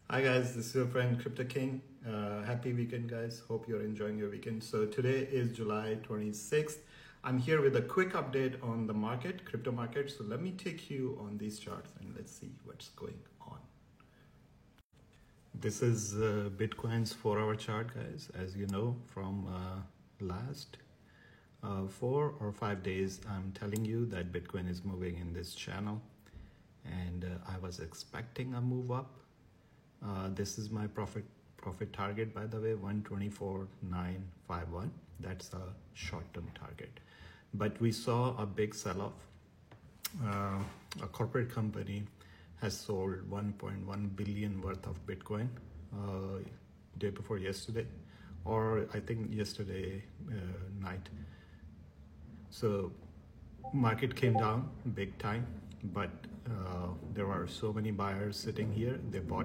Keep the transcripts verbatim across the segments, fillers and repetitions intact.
Hi guys, this is your friend Crypto King. Uh, happy weekend guys, hope you're enjoying your weekend. So today is July twenty-sixth. I'm here with a quick update on the market, crypto market. So let me take you on these charts and let's see what's going on. This is uh, Bitcoin's four hour chart guys. As you know from uh, last uh, four or five days, I'm telling you that Bitcoin is moving in this channel and uh, I was expecting a move up. Uh, this is my profit profit target, by the way, one twenty-four nine fifty-one. That's a short-term target. But we saw a big sell-off. Uh, a corporate company has sold one point one billion worth of Bitcoin uh, day before yesterday, or I think yesterday uh, night. So market came down big time, but uh, there are so many buyers sitting here, they bought.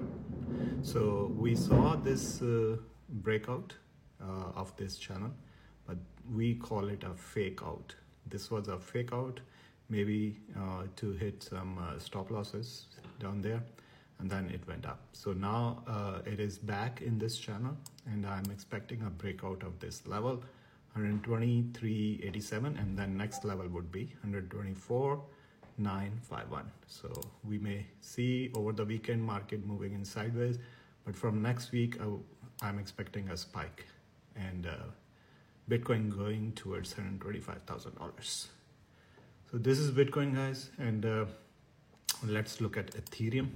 So we saw this uh, breakout uh, of this channel, but we call it a fake out. This was a fake out, maybe uh, to hit some uh, stop losses down there, and then it went up. So now uh, it is back in this channel, and I'm expecting a breakout of this level, one twenty-three eighty-seven, and then next level would be one twenty-four nine fifty-one. So we may see over the weekend market moving in sideways, but from next week uh, I'm expecting a spike and uh, Bitcoin going towards one hundred twenty-five thousand dollars. So this is Bitcoin guys, and uh, let's look at Ethereum.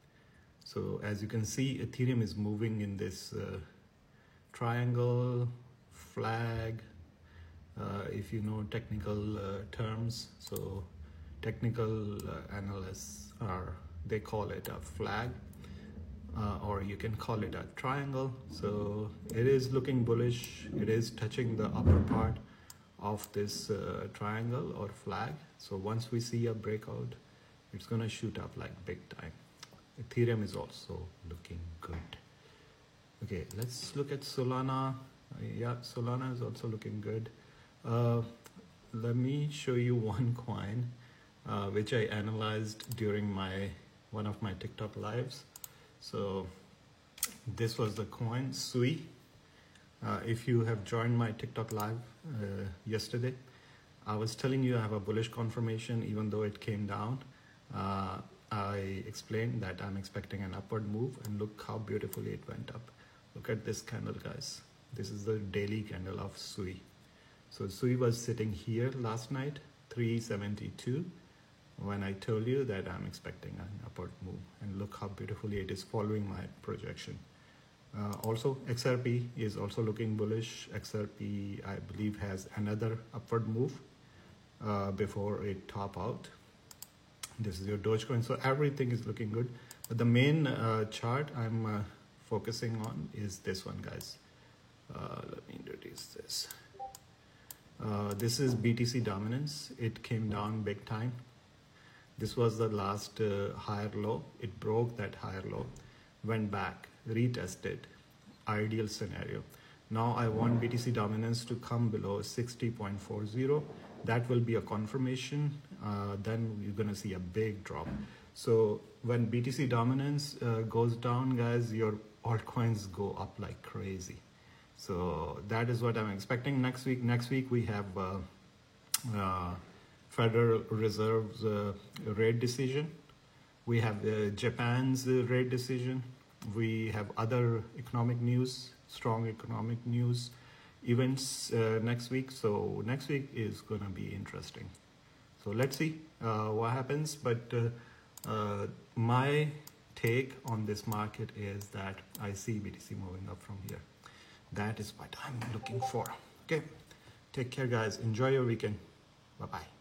So as you can see, Ethereum is moving in this uh, triangle flag, uh, if you know technical uh, terms. So technical uh, analysts are, they call it a flag, uh, or you can call it a triangle. So it is looking bullish. It is touching the upper part of this uh, triangle or flag. So once we see a breakout, it's gonna shoot up like big time. Ethereum is also looking good. Okay, let's look at Solana. Uh, yeah, Solana is also looking good. Uh, let me show you one coin Uh, which I analyzed during my one of my TikTok lives. So this was the coin Sui. Uh, if you have joined my TikTok live uh, yesterday, I was telling you I have a bullish confirmation even though it came down. Uh, I explained that I'm expecting an upward move, and look how beautifully it went up. Look at this candle guys. This is the daily candle of Sui. So Sui was sitting here last night, three seventy-two. When I told you that I'm expecting an upward move, and look how beautifully it is following my projection. Uh, also, X R P is also looking bullish. X R P, I believe, has another upward move uh, before it top out. This is your Dogecoin. So everything is looking good. But the main uh, chart I'm uh, focusing on is this one, guys. Uh, let me introduce this. Uh, this is B T C dominance. It came down big time. This was the last uh, higher low. It broke that higher low, went back, retested, ideal scenario. Now I want B T C dominance to come below sixty point four zero. That will be a confirmation. Uh, then you're gonna see a big drop. So when B T C dominance uh, goes down, guys, your altcoins go up like crazy. So that is what I'm expecting next week. Next week we have uh, uh, Federal Reserve's uh, rate decision. We have uh, Japan's uh, rate decision. We have other economic news, strong economic news events uh, next week. So next week is gonna be interesting. So let's see uh, what happens. But uh, uh, my take on this market is that I see B T C moving up from here. That is what I'm looking for. Okay, take care guys. Enjoy your weekend. Bye-bye.